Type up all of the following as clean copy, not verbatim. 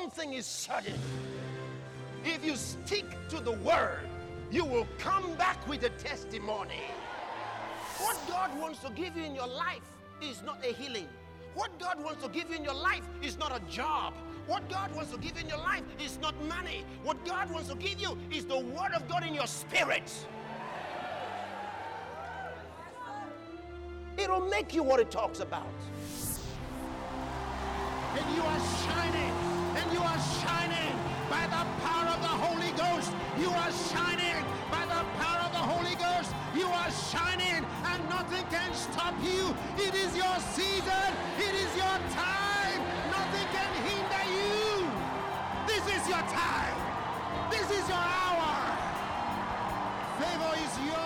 one thing is certain. If you stick to the word, you will come back with a testimony. What God wants to give you in your life is not a healing. What God wants to give you in your life is not a job. What God wants to give you in your life is not money. What God wants to give you is the word of God in your spirit. It'll make you what it talks about. And you are shining. And you are shining by the power of the Holy Ghost. You are shining by the power of the Holy Ghost. You are shining and nothing can stop you. It is your season. It is your time. Nothing can hinder you. This is your time. This is your hour. Favor is yours.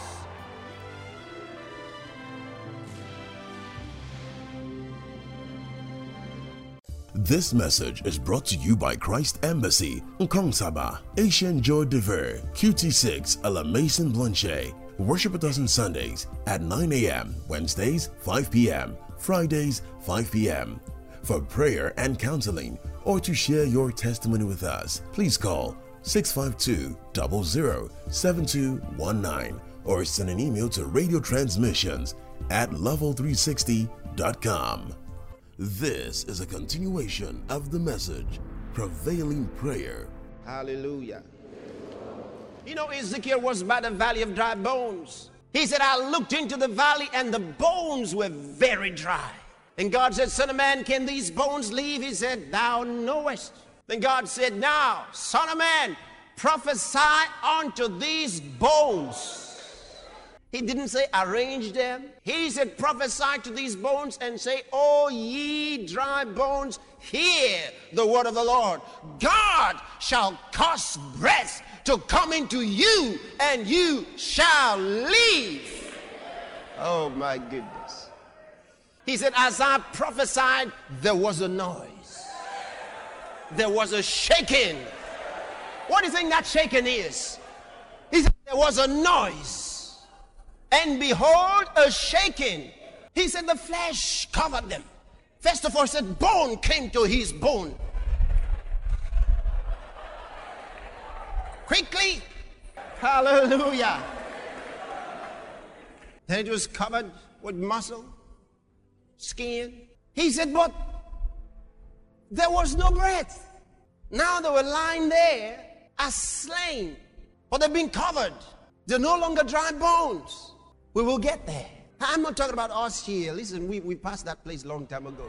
This message is brought to you by Christ Embassy, Nkongsaba, Asian Joy Dever, QT6, Alamason Blanchet. Worship with us on Sundays at 9 a.m., Wednesdays 5 p.m., Fridays 5 p.m. For prayer and counseling or to share your testimony with us, please call 652-007219 or send an email to radiotransmissions@level360.com. This is a continuation of the message, Prevailing Prayer. Hallelujah. You know, Ezekiel was by the valley of dry bones. He said, I looked into the valley and the bones were very dry. And God said, Son of man, can these bones live? He said, Thou knowest. Then God said, Now, Son of man, prophesy unto these bones. He didn't say arrange them. He said prophesy to these bones and say, O ye dry bones, hear the word of the Lord. God shall cause breath to come into you and you shall live. Oh my goodness. He said, as I prophesied, there was a noise. There was a shaking. What do you think that shaking is? He said there was a noise. And behold, a shaking. He said the flesh covered them. First of all, he said bone came to his bone. Quickly. Hallelujah. Then it was covered with muscle, skin. He said, but there was no breath. Now they were lying there as slain. But they've been covered. They're no longer dry bones. We will get there. I'm not talking about us here. Listen, we passed that place a long time ago.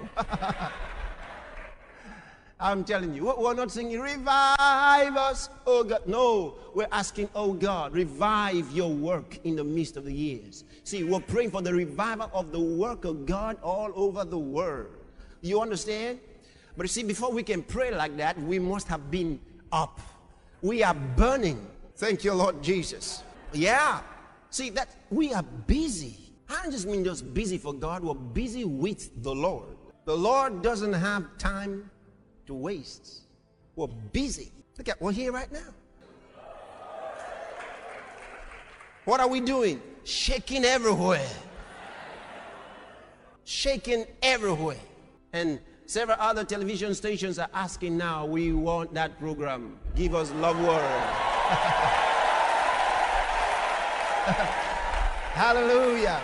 I'm telling you, we're not singing, revive us, oh God. No, we're asking, oh God, revive your work in the midst of the years. See, we're praying for the revival of the work of God all over the world. You understand? But you see, before we can pray like that, we must have been up. We are burning. Thank you, Lord Jesus. Yeah. See, that we are busy. I don't just mean just busy for God. We're busy with the Lord. The Lord doesn't have time to waste. We're busy. Look at, we're here right now. What are we doing? Shaking everywhere. Shaking everywhere. And several other television stations are asking now, we want that program. Give us love word. Hallelujah.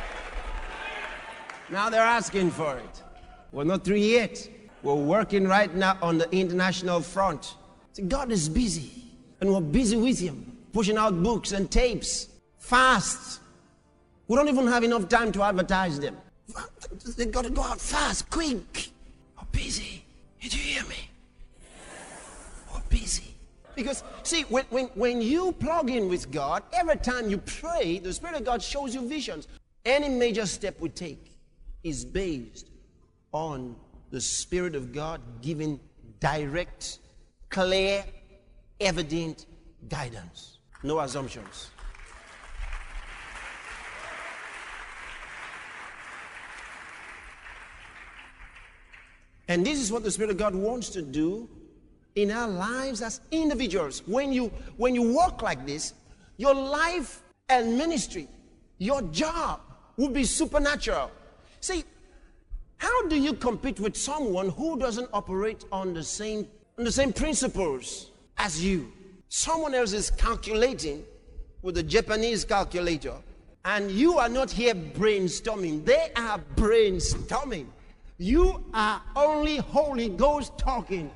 Now they're asking for it. We're not through yet. We're working right now on the international front. See, God is busy. And we're busy with Him. Pushing out books and tapes. Fast. We don't even have enough time to advertise them. They got to go out fast, quick. We're busy. Did you hear me? We're busy. Because, see, when you plug in with God, every time you pray, the Spirit of God shows you visions. Any major step we take is based on the Spirit of God giving direct, clear, evident guidance. No assumptions. And this is what the Spirit of God wants to do in our lives as individuals. When you walk like this, your life and ministry, your job will be supernatural. See, how do you compete with someone who doesn't operate on the same on the same principles as you. Someone else is calculating with a Japanese calculator, and you are not here brainstorming. They are brainstorming. You are only Holy Ghost talking.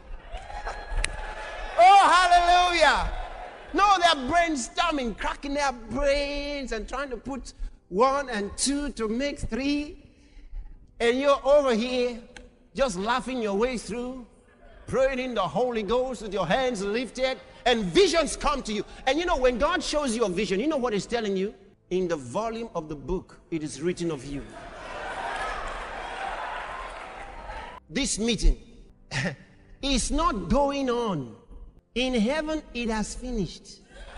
Oh, hallelujah. No, they're brainstorming, cracking their brains and trying to put 1 and 2 to make 3. And you're over here just laughing your way through, praying in the Holy Ghost with your hands lifted, and visions come to you. And you know, when God shows you a vision, you know what He's telling you? In the volume of the book, it is written of you. This meeting is not going on. In heaven, it has finished.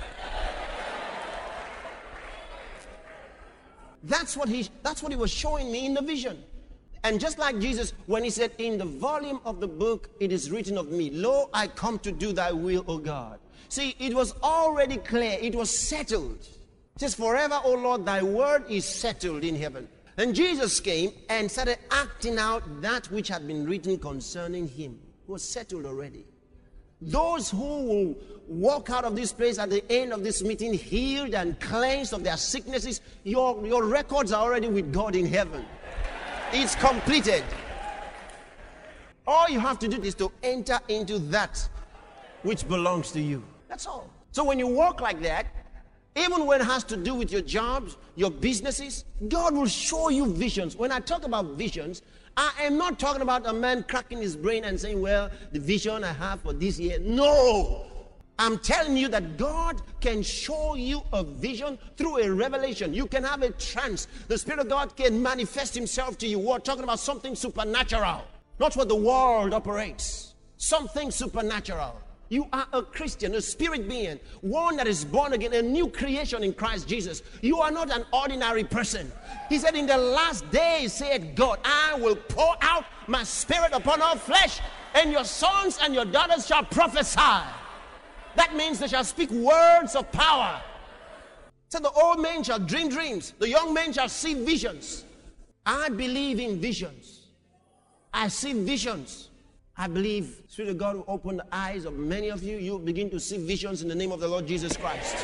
That's what he was showing me in the vision. And just like Jesus, when he said, in the volume of the book, it is written of me, lo, I come to do thy will, O God. See, it was already clear. It was settled. It says, forever, O Lord, thy word is settled in heaven. And Jesus came and started acting out that which had been written concerning him. It was settled already. Those who will walk out of this place at the end of this meeting healed and cleansed of their sicknesses, your records are already with God in heaven. It's completed. All you have to do is to enter into that which belongs to you. That's all. So when you walk like that, even when it has to do with your jobs, your businesses, God will show you visions. When I talk about visions, I am not talking about a man cracking his brain and saying, well, the vision I have for this year. No. I'm telling you that God can show you a vision through a revelation. You can have a trance. The Spirit of God can manifest himself to you. We're talking about something supernatural. Not what the world operates. Something supernatural. You are a Christian, a spirit being, one that is born again, a new creation in Christ Jesus. You are not an ordinary person. He said, in the last days, said God, I will pour out my spirit upon all flesh, and your sons and your daughters shall prophesy. That means they shall speak words of power. So the old men shall dream dreams. The young men shall see visions. I believe in visions. I see visions. I believe Spirit of God will open the eyes of many of you. You'll begin to see visions in the name of the Lord Jesus Christ.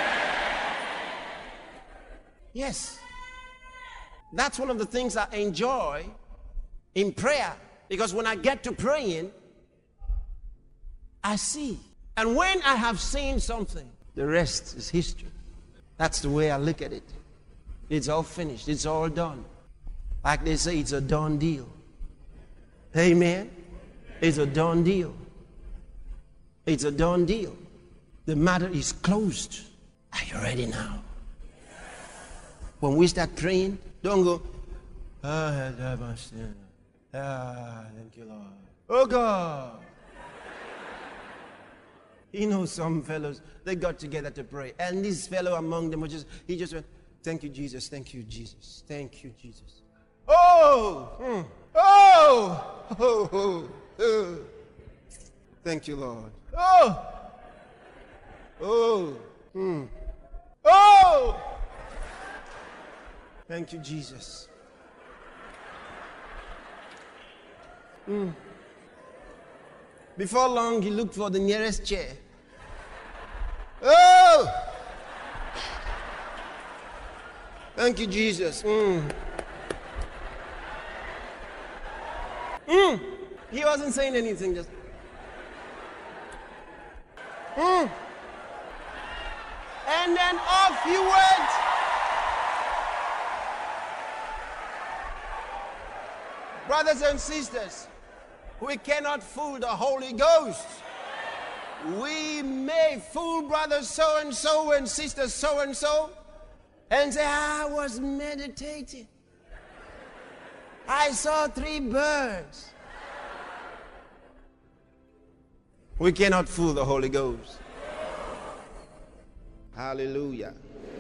Yes. That's one of the things I enjoy in prayer. Because when I get to praying, I see. And when I have seen something, the rest is history. That's the way I look at it. It's all finished. It's all done. Like they say, it's a done deal. Amen. It's a done deal. It's a done deal. The matter is closed. Are you ready now? When we start praying, don't go, thank you, Lord. Oh, God. You know, some fellows, they got together to pray. And this fellow among them, he just went, thank you, Jesus. Thank you, Jesus. Thank you, Jesus. Oh! Oh! Thank you, Lord. Oh! Oh! Thank you, Jesus. Before long, he looked for the nearest chair. Oh! Thank you, Jesus. He wasn't saying anything, just. And then off he went. Brothers and sisters, we cannot fool the Holy Ghost. We may fool brother so-and-so and sister so-and-so and say, I was meditating. I saw 3 birds. We cannot fool the Holy Ghost. Hallelujah.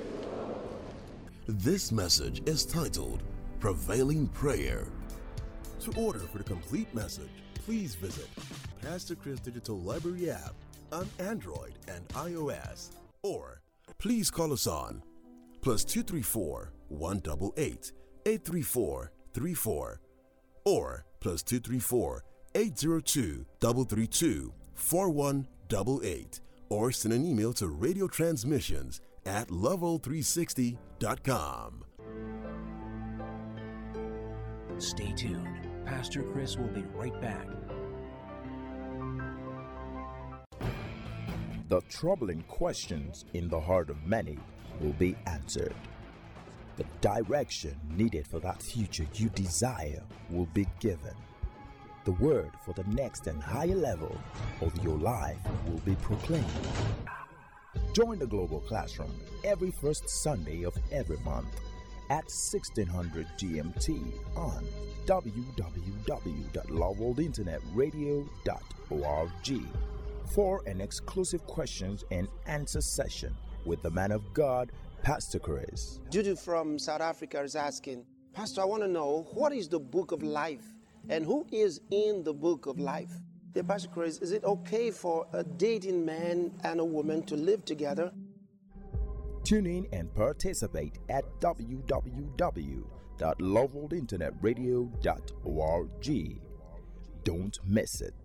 This message is titled Prevailing Prayer. To order for the complete message, please visit Pastor Chris Digital Library app on Android and iOS, or please call us on +234 188 834 34 or +234 802 332 4188 or send an email to radiotransmissions@level360.com. Stay tuned. Pastor Chris will be right back. The troubling questions in the heart of many will be answered. The direction needed for that future you desire will be given. The word for the next and higher level of your life will be proclaimed. Join the Global Classroom every first Sunday of every month at 1600 GMT on www.loveworldinternetradio.org for an exclusive questions and answer session with the man of God, Pastor Chris. Judy from South Africa is asking, Pastor, I want to know, what is the book of life and who is in the book of life? Dear Pastor Chris, is it okay for a dating man and a woman to live together? Tune in and participate at www.loveworldinternetradio.org. Don't miss it.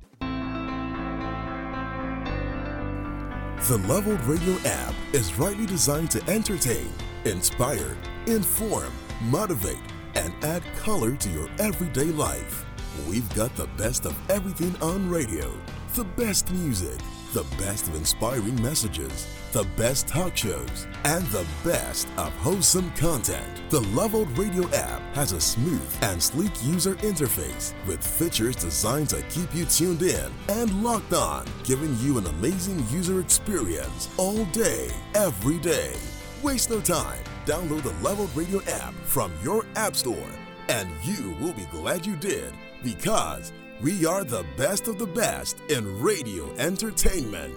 The Leveled Radio app is rightly designed to entertain, inspire, inform, motivate, and add color to your everyday life. We've got the best of everything on radio, the best music, the best of inspiring messages, the best talk shows, and the best of wholesome content. The Leveled Radio app has a smooth and sleek user interface with features designed to keep you tuned in and locked on, giving you an amazing user experience all day, every day. Waste no time. Download the Leveled Radio app from your app store, and you will be glad you did, because we are the best of the best in radio entertainment.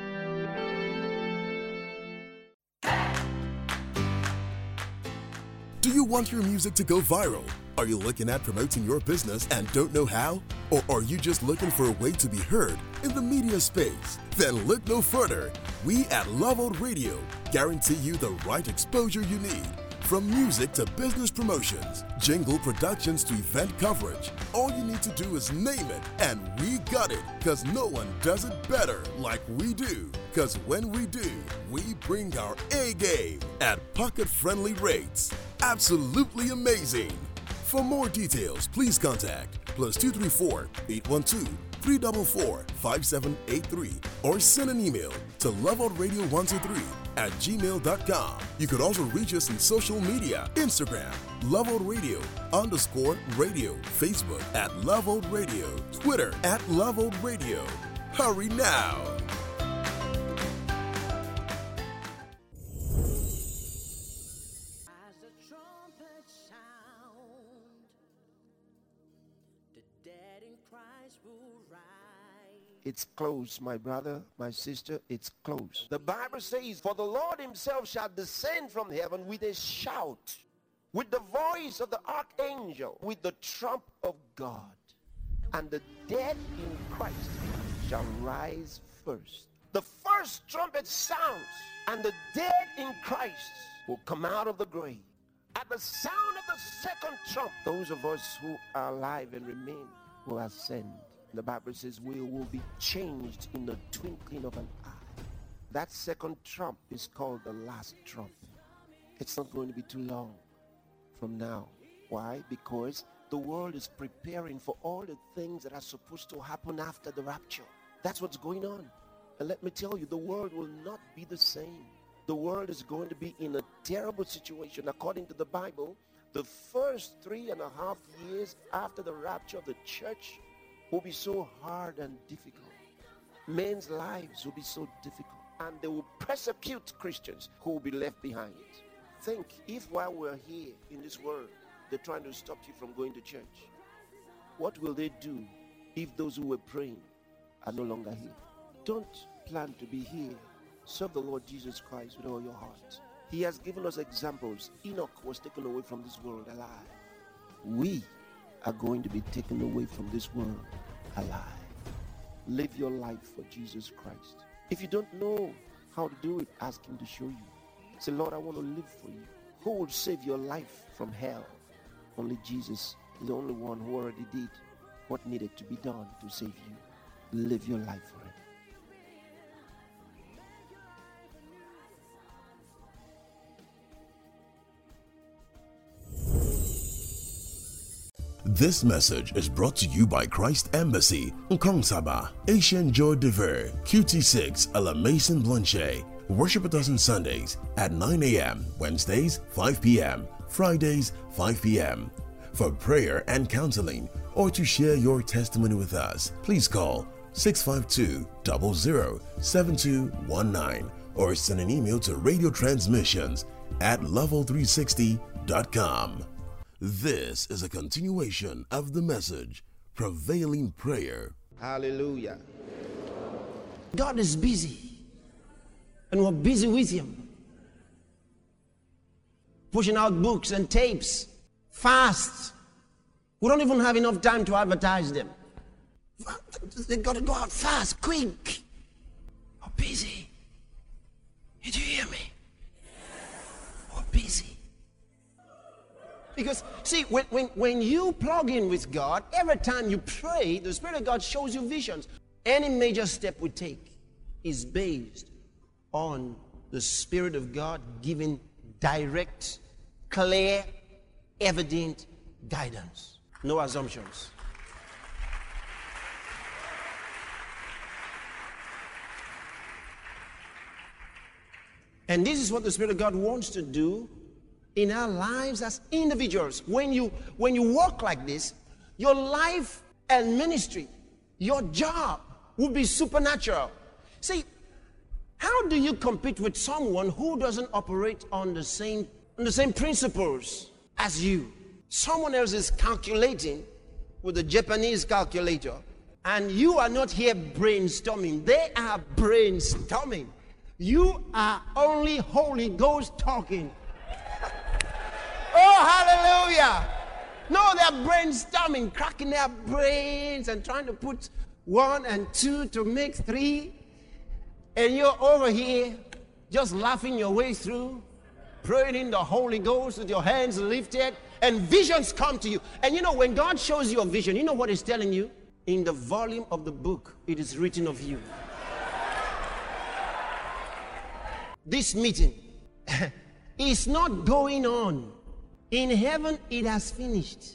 Do you want your music to go viral? Are you looking at promoting your business and don't know how? Or are you just looking for a way to be heard in the media space? Then look no further. We at Leveled Radio guarantee you the right exposure you need. From music to business promotions, jingle productions to event coverage, all you need to do is name it, and we got it, because no one does it better like we do. Because when we do, we bring our A game at pocket-friendly rates. Absolutely amazing. For more details, please contact +234 812 344 5783 or send an email to levelradio123@gmail.com. You could also reach us in social media: Instagram, Leveled Radio _radio, Facebook at Leveled Radio, Twitter at Leveled Radio. Hurry now! As the trumpet sound, the dead in Christ will rise. It's close, my brother, my sister, it's close. The Bible says, for the Lord himself shall descend from heaven with a shout, with the voice of the archangel, with the trump of God. And the dead in Christ shall rise first. The first trumpet sounds, and the dead in Christ will come out of the grave. At the sound of the second trump, those of us who are alive and remain will ascend. The Bible says we will be changed in the twinkling of an eye. That second trump is called the last trump. It's not going to be too long from now. Why? Because the world is preparing for all the things that are supposed to happen after the rapture. That's what's going on. And let me tell you, the world will not be the same. The world is going to be in a terrible situation. According to the Bible, the first 3.5 years after the rapture of the church will be so hard and difficult. Men's lives will be so difficult, and they will persecute Christians who will be left behind. Think, if while we're here in this world, they're trying to stop you from going to church, what will they do if those who were praying are no longer here? Don't plan to be here. Serve the Lord Jesus Christ with all your heart. He has given us examples. Enoch was taken away from this world alive. We are going to be taken away from this world alive. Live your life for Jesus Christ. If you don't know how to do it, ask him to show you. Say, Lord, I want to live for you. Who will save your life from hell? Only Jesus is the only one who already did what needed to be done to save you. Live your life for him. This message is brought to you by Christ Embassy, Nkong Asian Joy Dever, QT6, Alamason Blanchet. Worship with us on Sundays at 9 a.m., Wednesdays 5 p.m., Fridays 5 p.m. For prayer and counseling or to share your testimony with us, please call 652-007219 or send an email to radiotransmissions@level360.com. This is a continuation of the message, Prevailing Prayer. Hallelujah. God is busy, and we're busy with Him. Pushing out books and tapes fast. We don't even have enough time to advertise them. They got to go out fast, quick. We're busy. Did you hear me? We're busy. Because, see, when you plug in with God, every time you pray, the Spirit of God shows you visions. Any major step we take is based on the Spirit of God giving direct, clear, evident guidance. No assumptions. And this is what the Spirit of God wants to do in our lives as individuals. When you walk like this, your life and ministry, your job will be supernatural. See, how do you compete with someone who doesn't operate on the same principles as you? Someone else is calculating with a Japanese calculator, and you are not here brainstorming. They are brainstorming. You are only Holy Ghost talking. Oh, hallelujah. No, they're brainstorming, cracking their brains and trying to put 1 and 2 to make 3. And you're over here just laughing your way through, praying in the Holy Ghost with your hands lifted, and visions come to you. And you know, when God shows you a vision, you know what He's telling you? In the volume of the book, it is written of you. This meeting is not going on. In heaven, it has finished.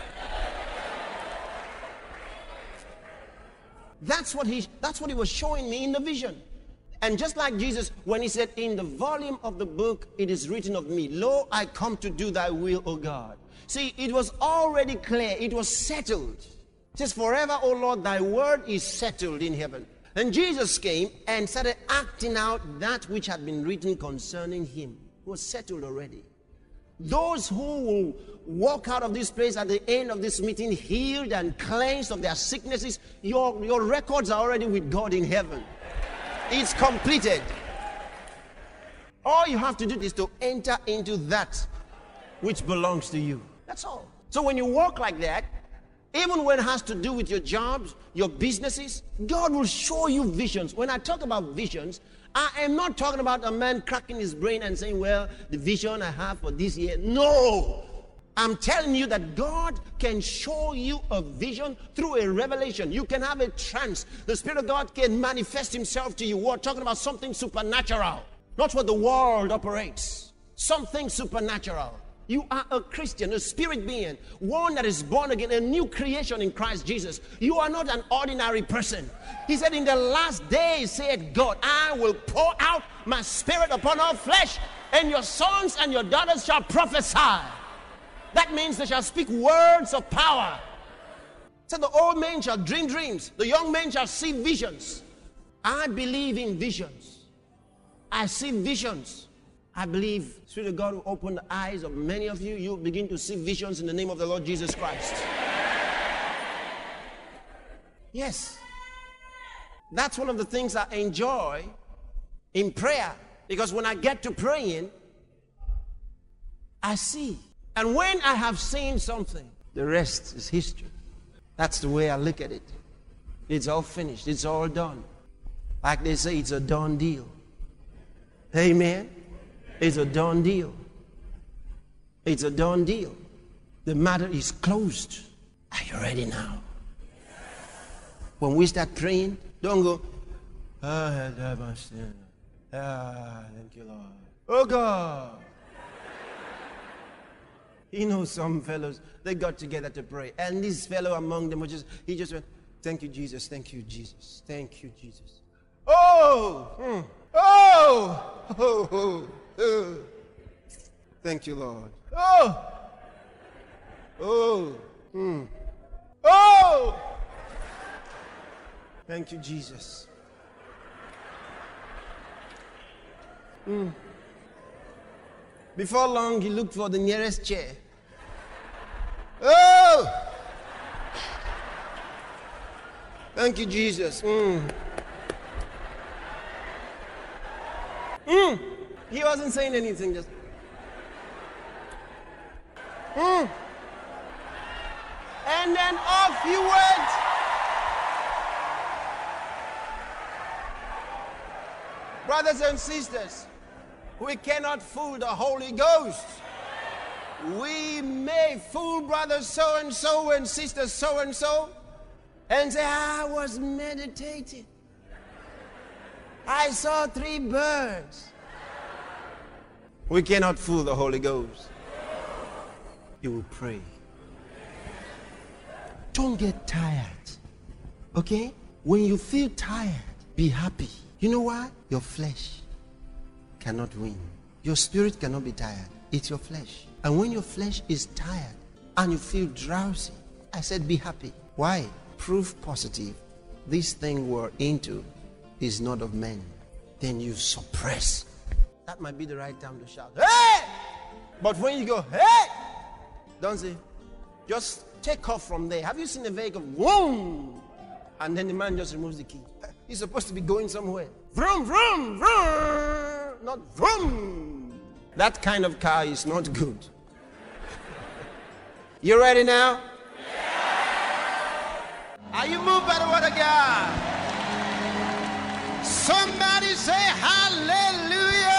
That's what he was showing me in the vision. And just like Jesus, when He said, in the volume of the book, it is written of me, lo, I come to do thy will, O God. See, it was already clear. It was settled. It says, forever, O Lord, thy word is settled in heaven. And Jesus came and started acting out that which had been written concerning Him. It was settled already. Those who will walk out of this place at the end of this meeting healed and cleansed of their sicknesses, your records are already with God in heaven. It's completed. All you have to do is to enter into that which belongs to you. That's all. So when you walk like that, even when it has to do with your jobs, your businesses, God will show you visions. When I talk about visions, I am not talking about a man cracking his brain and saying, well, the vision I have for this year. No! I'm telling you that God can show you a vision through a revelation. You can have a trance. The Spirit of God can manifest Himself to you. We're talking about something supernatural. Not what the world operates. Something supernatural. You are a Christian, a spirit being, one that is born again, a new creation in Christ Jesus. You are not an ordinary person. He said, in the last days, said God, I will pour out my Spirit upon all flesh, and your sons and your daughters shall prophesy. That means they shall speak words of power. So the old men shall dream dreams. The young men shall see visions. I believe in visions. I see visions. I believe the Spirit of God will open the eyes of many of you. You'll begin to see visions in the name of the Lord Jesus Christ. Yes. That's one of the things I enjoy in prayer. Because when I get to praying, I see. And when I have seen something, the rest is history. That's the way I look at it. It's all finished. It's all done. Like they say, it's a done deal. Amen. It's a done deal. It's a done deal. The matter is closed. Are you ready now? When we start praying, don't go, thank you, Lord. Oh, God. You know, some fellows, they got together to pray. And this fellow among them, he just went, thank you, Jesus. Thank you, Jesus. Thank you, Jesus. Oh! Oh! Oh! Oh! Oh! Thank you, Lord. Oh! Oh! Oh! Thank you, Jesus. Before long, he looked for the nearest chair. Oh! Thank you, Jesus. He wasn't saying anything, just. And then off he went. Brothers and sisters, we cannot fool the Holy Ghost. We may fool brother so-and-so and sister so-and-so and say, I was meditating. I saw 3 birds. We cannot fool the Holy Ghost. You will pray. Don't get tired. Okay? When you feel tired, be happy. You know why? Your flesh cannot win. Your spirit cannot be tired. It's your flesh. And when your flesh is tired and you feel drowsy, I said be happy. Why? Proof positive. This thing we're into is not of men. Then you suppress. That might be the right time to shout, hey! But when you go, hey! Don't say, just take off from there. Have you seen a vehicle? Vroom! And then the man just removes the key. He's supposed to be going somewhere. Vroom, vroom, vroom! Not vroom! That kind of car is not good. You ready now? Yeah. Are you moved by the word of God? Somebody say hallelujah!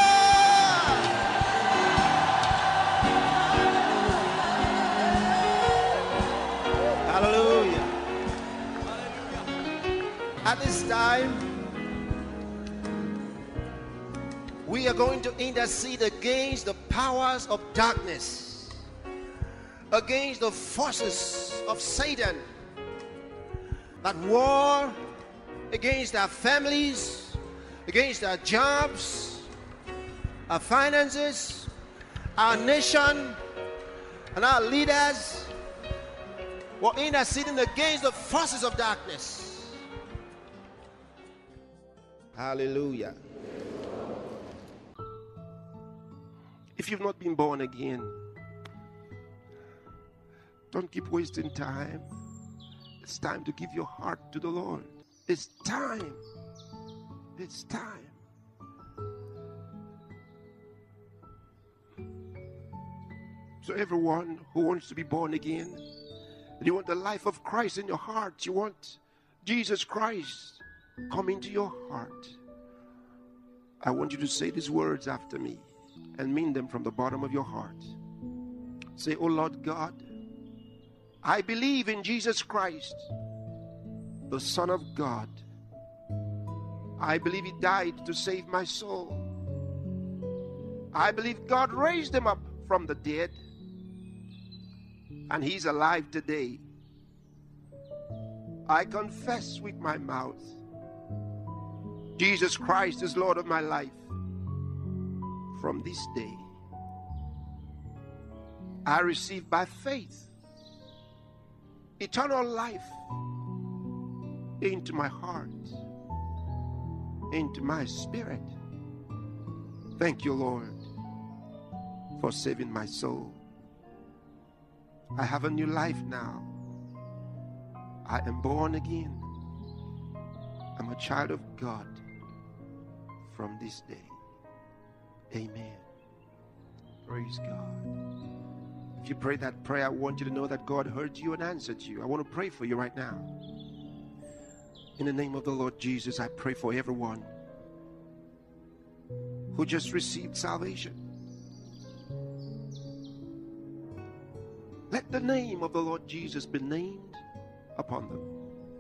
Hallelujah. At this time, we are going to intercede against the powers of darkness, against the forces of Satan that war against our families, against our jobs, our finances, our nation, and our leaders. We're interceding against the forces of darkness. Hallelujah. If you've not been born again, don't keep wasting time. It's time to give your heart to the Lord. It's time. It's time. So everyone who wants to be born again, and you want the life of Christ in your heart, you want Jesus Christ come into your heart, I want you to say these words after me and mean them from the bottom of your heart. Say, oh Lord God, I believe in Jesus Christ, the Son of God. I believe He died to save my soul. I believe God raised Him up from the dead, and He's alive today. I confess with my mouth, Jesus Christ is Lord of my life. From this day, I receive by faith eternal life into my heart, into my spirit. Thank you, Lord, for saving my soul. I have a new life now. I am born again. I'm a child of God from this day. Amen. Praise God. If you pray that prayer, I want you to know that God heard you and answered you. I want to pray for you right now. In the name of the Lord Jesus, I pray for everyone who just received salvation. Let the name of the Lord Jesus be named upon them.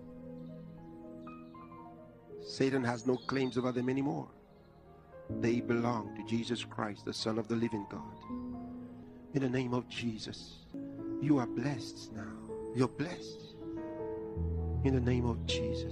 Satan has no claims over them anymore. They belong to Jesus Christ, the Son of the living God. In the name of Jesus. You are blessed now. You're blessed. In the name of Jesus.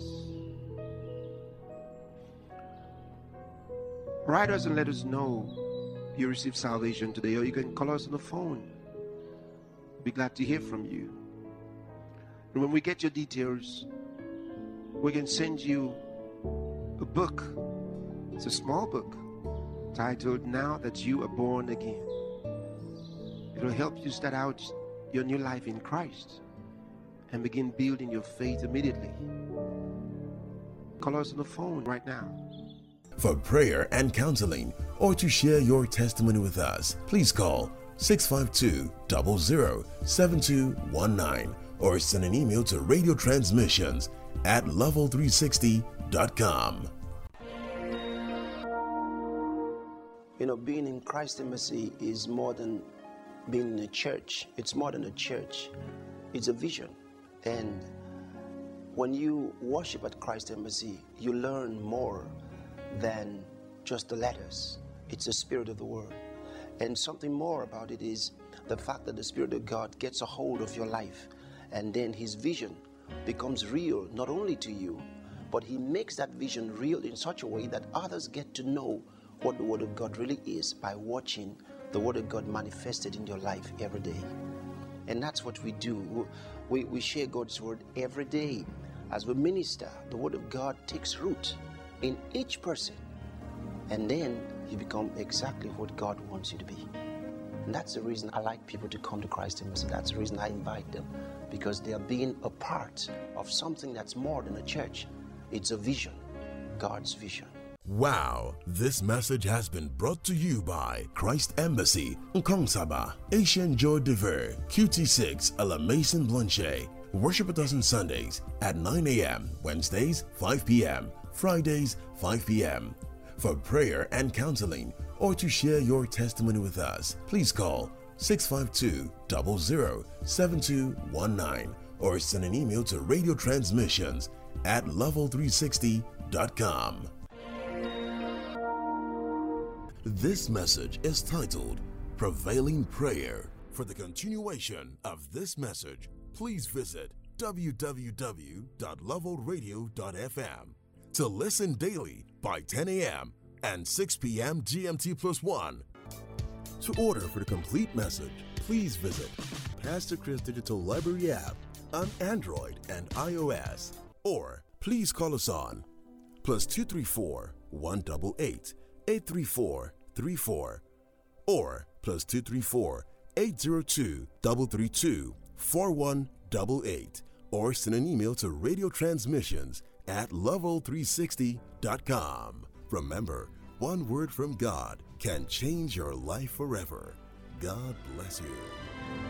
Write us and let us know you received salvation today, or you can call us on the phone. Be glad to hear from you. And when we get your details, we can send you a book. It's a small book titled Now That You Are Born Again. It will help you start out your new life in Christ and begin building your faith immediately. Call us on the phone right now. For prayer and counseling, or to share your testimony with us, please call 652-007219 or send an email to radiotransmissions@level360.com. You know, being in Christ Embassy is more than being in a church. It's more than a church. It's a vision. And when you worship at Christ Embassy, you learn more than just the letters. It's the Spirit of the Word. And something more about it is the fact that the Spirit of God gets a hold of your life, and then His vision becomes real, not only to you, but He makes that vision real in such a way that others get to know what the Word of God really is by watching the Word of God manifested in your life every day. And that's what we do. We share God's Word every day. As we minister, the Word of God takes root in each person, and then you become exactly what God wants you to be. And that's the reason I like people to come to Christ Embassy. That's the reason I invite them, because they are being a part of something that's more than a church. It's a vision, God's vision. Wow, this message has been brought to you by Christ Embassy, Nkongsaba, Asian Joy Dever, QT6, Alamason Blanchet. Worship with us on Sundays at 9 a.m., Wednesdays 5 p.m., Fridays 5 p.m. For prayer and counseling, or to share your testimony with us, please call 652-007219 or send an email to radiotransmissions@level360.com. This message is titled Prevailing Prayer. For the continuation of this message, please visit www.levelradio.fm. to listen daily by 10 a.m. and 6 p.m. GMT+1. To order for the complete message, please visit Pastor Chris Digital Library app on Android and iOS, or please call us on +234 188 834 34 or +234 802 332 4188, or send an email to radiotransmissions@level360.com. Remember, one word from God can change your life forever. God bless you.